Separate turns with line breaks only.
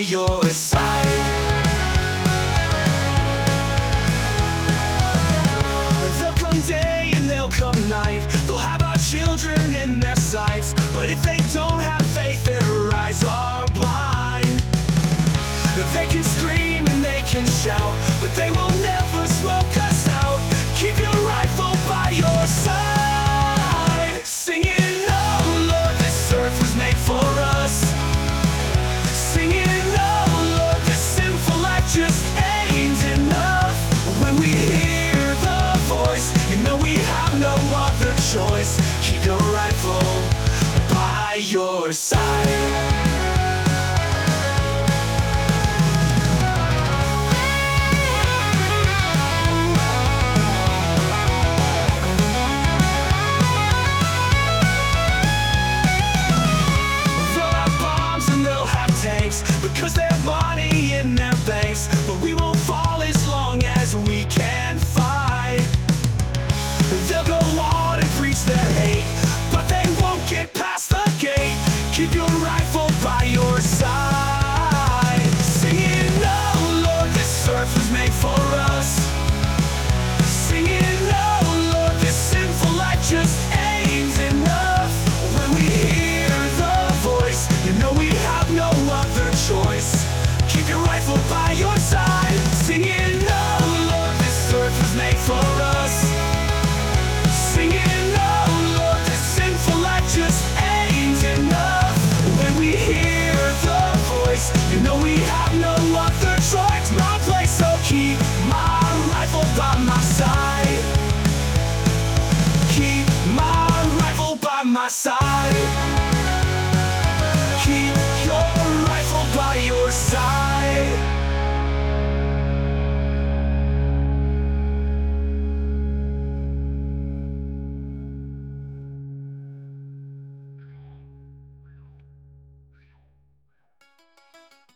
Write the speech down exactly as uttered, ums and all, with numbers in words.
your side. They'll come day and they'll come night, they'll have our children in their sights, but if they don't have faith, their eyes are blind. They can scream and they can shout, but they will never smoke us out. Keep your rifle by your side, singing, oh Lord, this earth was made for us. Singing, oh Lord, this sinful life just ain't enough. When we hear the voice, you know we have no other choice. Keep your rifle by your side.